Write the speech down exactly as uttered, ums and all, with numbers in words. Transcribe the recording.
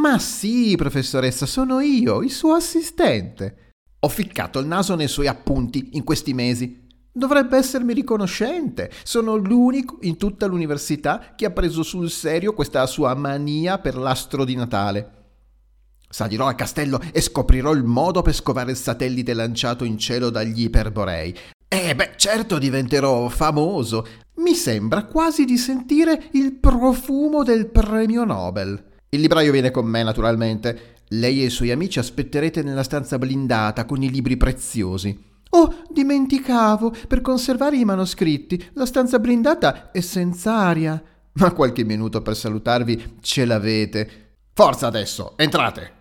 Ma sì, professoressa, sono io, il suo assistente. Ho ficcato il naso nei suoi appunti in questi mesi. Dovrebbe essermi riconoscente. Sono l'unico in tutta l'università che ha preso sul serio questa sua mania per l'astro di Natale. Salirò al castello e scoprirò il modo per scovare il satellite lanciato in cielo dagli Iperborei. Eh beh, certo diventerò famoso. Mi sembra quasi di sentire il profumo del premio Nobel. Il libraio viene con me, naturalmente. Lei e i suoi amici aspetterete nella stanza blindata con i libri preziosi. Oh, dimenticavo, per conservare i manoscritti, la stanza blindata è senza aria. Ma qualche minuto per salutarvi ce l'avete. Forza adesso, entrate!